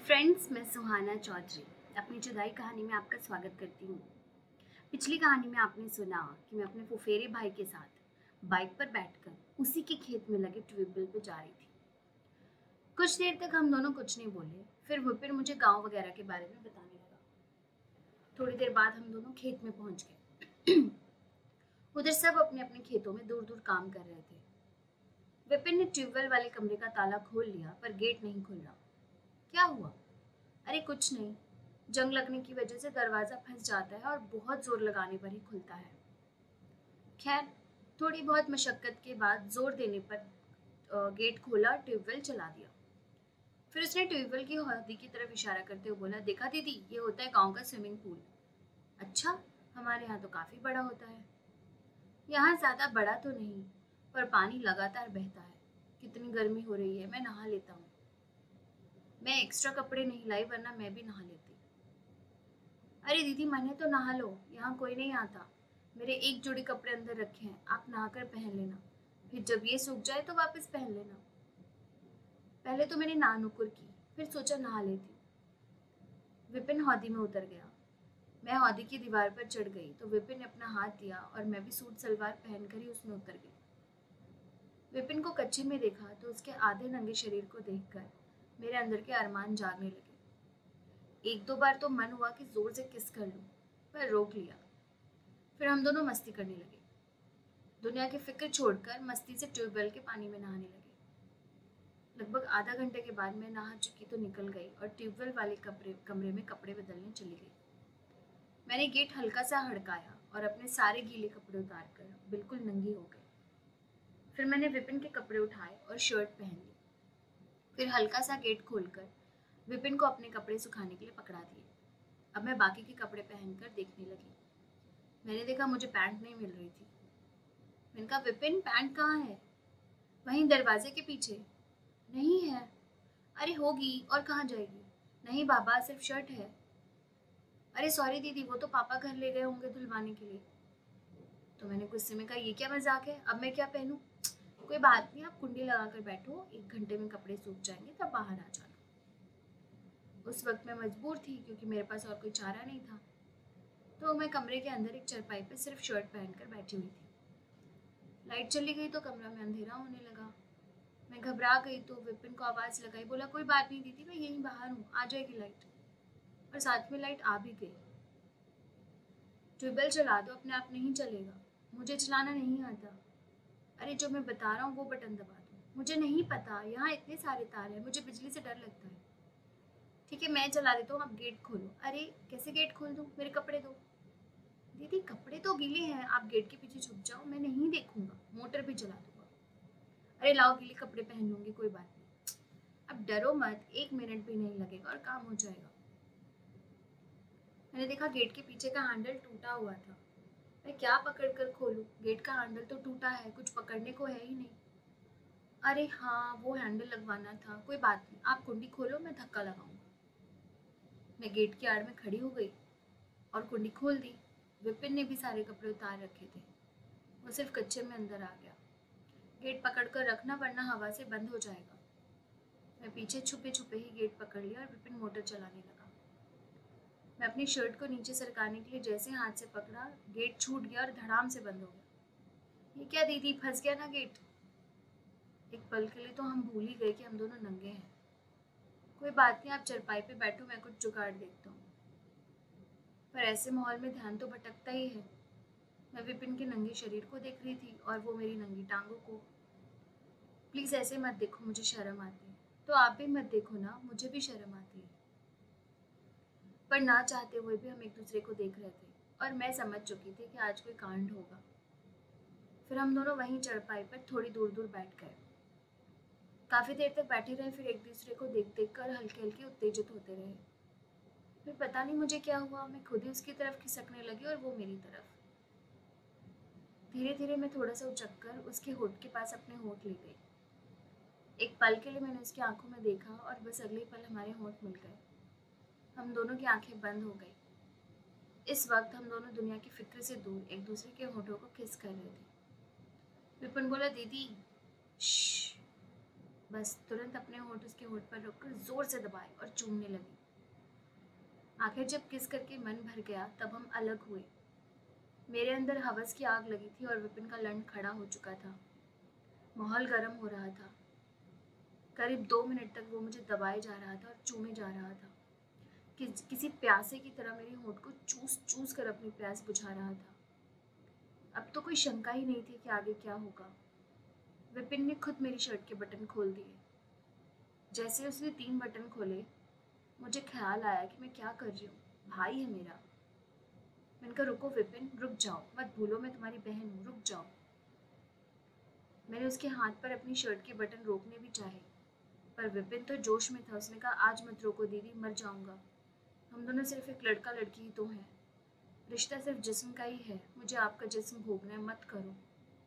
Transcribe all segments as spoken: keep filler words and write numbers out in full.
Friends, मैं सुहाना चौधरी अपनी जुदाई कहानी में आपका स्वागत करती हूँ। पिछली कहानी में आपने सुना कि मैं अपने फुफेरे भाई के साथ बाइक पर बैठकर उसी के खेत में लगे ट्यूबवेल पे जा रही थी। कुछ देर तक हम दोनों कुछ नहीं बोले, फिर विपिन मुझे गांव वगैरह के बारे में बताने लगा। थोड़ी देर बाद हम दोनों खेत में पहुंच गए। उधर सब अपने अपने खेतों में दूर दूर काम कर रहे थे। विपिन ने ट्यूबवेल वाले कमरे का ताला खोल लिया, पर गेट नहीं खुल रहा। क्या हुआ? अरे कुछ नहीं, जंग लगने की वजह से दरवाजा फंस जाता है और बहुत जोर लगाने पर ही खुलता है। खैर, थोड़ी बहुत मशक्कत के बाद जोर देने पर गेट खोला, ट्यूबवेल चला दिया। फिर उसने ट्यूबवेल की हौदी की तरफ इशारा करते हुए बोला, देखा दीदी, ये होता है गांव का स्विमिंग पूल। अच्छा, हमारे यहाँ तो काफी बड़ा होता है। यहाँ ज्यादा बड़ा तो नहीं, पर पानी लगातार बहता है। कितनी गर्मी हो रही है, मैं नहा लेता हूँ। मैं एक्स्ट्रा कपड़े नहीं लाई, वरना मैं भी नहा लेती। अरे दीदी, मैंने तो नहा लो, यहाँ कोई नहीं आता। मेरे एक जोड़ी कपड़े अंदर रखे हैं, आप नहाकर पहन लेना, फिर जब ये सूख जाए तो वापस पहन लेना। पहले तो मैंने ना नुकुर की, फिर सोचा नहा लेती। विपिन हौदी में उतर गया। मैं हौदी की दीवार पर चढ़ गई तो विपिन ने अपना हाथ दिया और मैं भी सूट सलवार पहनकर ही उसमें उतर गई। विपिन को कच्चे में देखा तो उसके आधे नंगे शरीर को देखकर मेरे अंदर के अरमान जागने लगे। एक दो बार तो मन हुआ कि जोर से किस कर लूं, पर रोक लिया। फिर हम दोनों मस्ती करने लगे। दुनिया की फिक्र छोड़कर मस्ती से ट्यूबवेल के पानी में नहाने लगे। लगभग आधा घंटे के बाद मैं नहा चुकी तो निकल गई और ट्यूबवेल वाले कमरे कमरे में कपड़े बदलने चली गई। मैंने गेट हल्का सा हड़काया और अपने सारे गीले कपड़े उतार कर बिल्कुल नंगी हो गई। फिर मैंने विपिन के कपड़े उठाए और शर्ट पहन ली। फिर हल्का सा गेट खोलकर विपिन को अपने कपड़े सुखाने के लिए पकड़ा दिए। अब मैं बाकी के कपड़े पहनकर देखने लगी। मैंने देखा मुझे पैंट नहीं मिल रही थी। मैंने कहा, विपिन, पैंट कहाँ है? वहीं दरवाजे के पीछे। नहीं है। अरे होगी, और कहाँ जाएगी? नहीं बाबा, सिर्फ शर्ट है। अरे सॉरी दीदी, वो तो पापा घर ले गए होंगे धुलवाने के लिए। तो मैंने गुस्से में कहा, ये क्या मजाक है, अब मैं क्या पहनूं? कोई बात नहीं, आप कुंडी लगा कर बैठो, एक घंटे में कपड़े सूख जाएंगे, तब बाहर आ जाना। उस वक्त मैं मजबूर थी क्योंकि मेरे पास और कोई चारा नहीं था। तो मैं कमरे के अंदर एक चरपाई पर सिर्फ शर्ट पहनकर बैठी हुई थी। लाइट चली गई तो कमरा में अंधेरा होने लगा। मैं घबरा गई तो विपिन को आवाज़ लगाई, बोला, कोई बात नहीं दीदी, मैं यहीं बाहर हूँ, आ जाएगी लाइट। और साथ में लाइट आ भी गई। ट्यूबवेल चला दो, अपने आप नहीं चलेगा। मुझे चलाना नहीं आता। अरे जो मैं बता रहा हूँ वो बटन दबा दो। मुझे नहीं पता, यहाँ इतने सारे तार हैं, मुझे बिजली से डर लगता है। ठीक है, मैं चला देता हूँ, आप गेट खोलो। अरे कैसे गेट खोल दूँ, मेरे कपड़े दो। दीदी, कपड़े तो गीले हैं, आप गेट के पीछे छुप जाओ, मैं नहीं देखूंगा, मोटर भी चला दूंगा। अरे लाओ, गीले कपड़े पहन लूंगी, कोई बात नहीं। अब डरो मत, एक मिनट भी नहीं लगेगा और काम हो जाएगा। मैंने देखा गेट के पीछे का हैंडल टूटा हुआ था। मैं क्या पकड़ कर खोलूं? गेट का हैंडल तो टूटा है, कुछ पकड़ने को है ही नहीं। अरे हाँ, वो हैंडल लगवाना था, कोई बात नहीं, आप कुंडी खोलो, मैं धक्का लगाऊंगा। मैं गेट की आड़ में खड़ी हो गई और कुंडी खोल दी। विपिन ने भी सारे कपड़े उतार रखे थे, वो सिर्फ कच्चे में अंदर आ गया। गेट पकड़ कर रखना, वरना हवा से बंद हो जाएगा। मैं पीछे छुपे छुपे ही गेट पकड़ लिया और विपिन मोटर चलाने लगा। मैं अपनी शर्ट को नीचे सरकाने के लिए जैसे हाथ से पकड़ा, गेट छूट गया और धड़ाम से बंद हो गया। ये क्या दीदी, फंस गया ना गेट। एक पल के लिए तो हम भूल ही गए कि हम दोनों नंगे हैं। कोई बात नहीं, आप चरपाई पे बैठो, मैं कुछ जुगाड़ देखता हूँ। पर ऐसे माहौल में ध्यान तो भटकता ही है। मैं विपिन के नंगे शरीर को देख रही थी और वो मेरी नंगी टांगों को। प्लीज़ ऐसे मत देखो, मुझे शर्म आती है। तो आप भी मत देखो ना, मुझे भी शर्म आती है। पर ना चाहते हुए भी हम एक दूसरे को देख रहे थे और मैं समझ चुकी थी कि आज कोई कांड होगा। फिर हम दोनों वहीं चरपाई पर थोड़ी दूर दूर बैठ गए। काफ़ी देर तक बैठे रहे, फिर एक दूसरे को देख देख कर हल्के हल्के उत्तेजित होते रहे। फिर पता नहीं मुझे क्या हुआ, मैं खुद ही उसकी तरफ खिसकने लगी और वो मेरी तरफ। धीरे धीरे मैं थोड़ा सा उचक कर उसके होठ के पास अपने होठ ले गई। एक पल के लिए मैंने उसकी आंखों में देखा और बस अगले पल हमारे होठ मिल गए। हम दोनों की आंखें बंद हो गई। इस वक्त हम दोनों दुनिया की फिक्र से दूर एक दूसरे के होठों को किस कर रहे थे। विपिन बोला, दीदी श्श, बस तुरंत अपने होंठ उसके होंठ पर रखकर जोर से दबाए और चूमने लगी। आखिर जब किस करके मन भर गया तब हम अलग हुए। मेरे अंदर हवस की आग लगी थी और विपिन का लंड खड़ा हो चुका था। माहौल गर्म हो रहा था। करीब दो मिनट तक वो मुझे दबाए जा रहा था और चूमे जा रहा था। कि, किसी प्यासे की तरह मेरे होंठ को चूस चूस कर अपनी प्यास बुझा रहा था। अब तो कोई शंका ही नहीं थी कि आगे क्या होगा। विपिन ने खुद मेरी शर्ट के बटन खोल दिए। जैसे उसने तीन बटन खोले, मुझे ख्याल आया कि मैं क्या कर रही हूँ। भाई है मेरा। मैंने कहा, रुको विपिन, रुक जाओ, मत भूलो मैं तुम्हारी बहन हूँ, रुक जाओ। मैंने उसके हाथ पर अपनी शर्ट के बटन रोकने भी चाहे, पर विपिन तो जोश में था। उसने कहा, आज मत रोको दीदी, मर जाऊंगा। हम दोनों सिर्फ एक लड़का लड़की ही तो हैं। रिश्ता सिर्फ जिस्म का ही है। मुझे आपका जिस्म भोगना है, मत करो।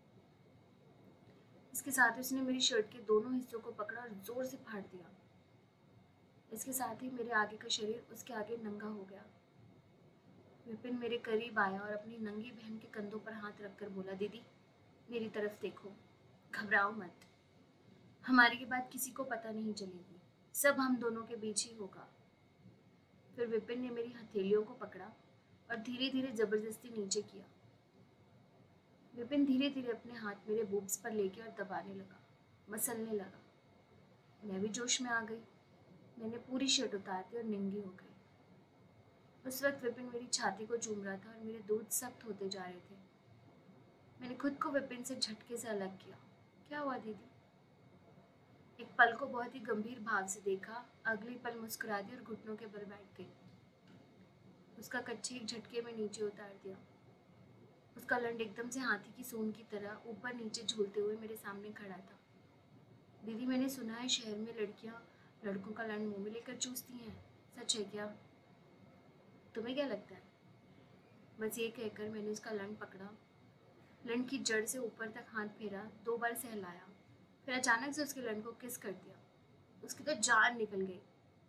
इसके साथ ही उसने मेरी शर्ट के दोनों हिस्सों को पकड़ा और जोर से फाड़ दिया। इसके साथ ही मेरे आगे का शरीर उसके आगे नंगा हो गया। विपिन मेरे करीब आया और अपनी नंगी बहन के कंधों पर हाथ रखकर बोला, दीदी मेरी तरफ देखो, घबराओ मत। हमारे के बाद किसी को पता नहीं चलेगी, सब हम दोनों के बीच ही होगा। फिर विपिन ने मेरी हथेलियों को पकड़ा और धीरे धीरे जबरदस्ती नीचे किया। विपिन धीरे धीरे अपने हाथ मेरे बूब्स पर लेके और दबाने लगा, मसलने लगा। मैं भी जोश में आ गई। मैंने पूरी शर्ट उतार दी और नंगी हो गई। उस वक्त विपिन मेरी छाती को चूम रहा था और मेरे दूध सख्त होते जा रहे थे। मैंने खुद को विपिन से झटके से अलग किया। क्या हुआ दीदी? एक पल को बहुत ही गंभीर भाव से देखा, अगले पल मुस्कुरा दी और घुटनों के बल बैठ गई। उसका कच्छे एक झटके में नीचे उतार दिया। उसका लंड एकदम से हाथी की सूंड की तरह ऊपर नीचे झूलते हुए मेरे सामने खड़ा था। दीदी मैंने सुना है शहर में लड़कियां लड़कों का लंड मुंह में लेकर चूसती हैं, सच है क्या? तुम्हें क्या लगता है? बस ये कहकर मैंने उसका लंड पकड़ा, लंड की जड़ से ऊपर तक हाथ फेरा, दो बार सहलाया, फिर अचानक से उसके लंड को किस कर दिया। उसकी तो जान निकल गई।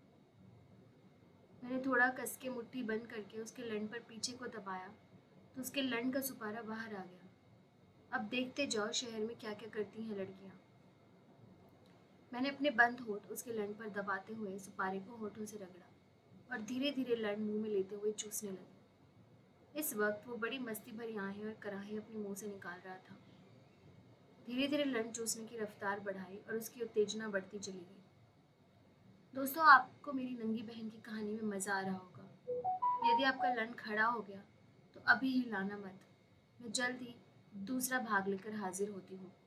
मैंने थोड़ा कस के मुट्ठी बंद करके उसके लंड पर पीछे को दबाया तो उसके लंड का सुपारा बाहर आ गया। अब देखते जाओ शहर में क्या क्या करती हैं लड़कियां। मैंने अपने बंद होठ उसके लंड पर दबाते हुए सुपारे को होठों से रगड़ा और धीरे धीरे लंड मुंह में लेते हुए चूसने लगी। इस वक्त वो बड़ी मस्ती भरी आहें और कराही अपने मुंह से निकाल रहा था। धीरे धीरे लंड चूसने की रफ्तार बढ़ाई और उसकी उत्तेजना बढ़ती चली गई। दोस्तों, आपको मेरी नंगी बहन की कहानी में मज़ा आ रहा होगा। यदि आपका लंड खड़ा हो गया तो अभी हिलाना मत। मैं जल्द ही दूसरा भाग लेकर हाजिर होती हूँ।